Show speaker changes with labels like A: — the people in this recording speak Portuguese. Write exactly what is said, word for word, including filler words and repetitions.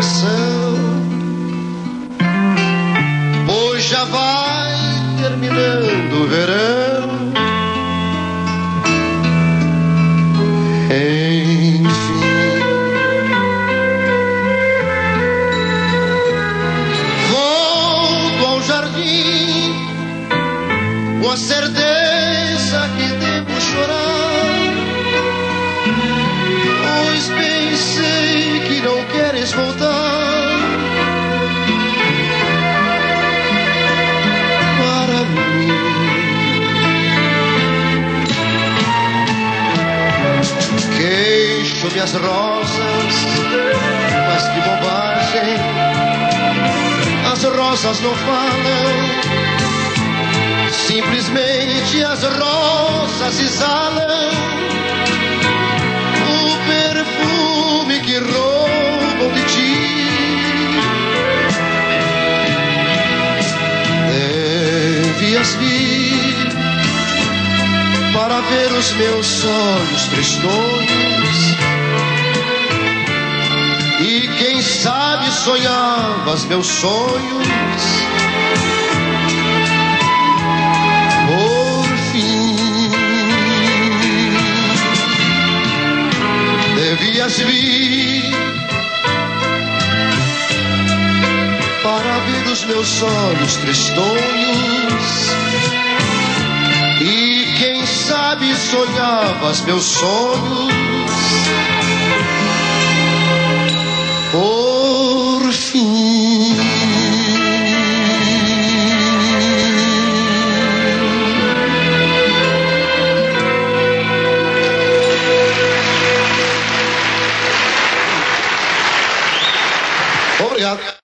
A: coração, pois já vai terminando o verão. Enfim, volto ao jardim com a certeza que devo chorar, pois bem sei que não queres voltar para mim. Queixo-me as rosas, mas que bobagem, as rosas não falam, simplesmente as rosas exalam o perfume que roubam de ti. Devias vir para ver os meus olhos tristonhos, e quem sabe sonhavas meus sonhos. Por fim, devias vir para ver os meus olhos tristonhos, e quem sabe sonhavas meus sonhos. Por fim, obrigado.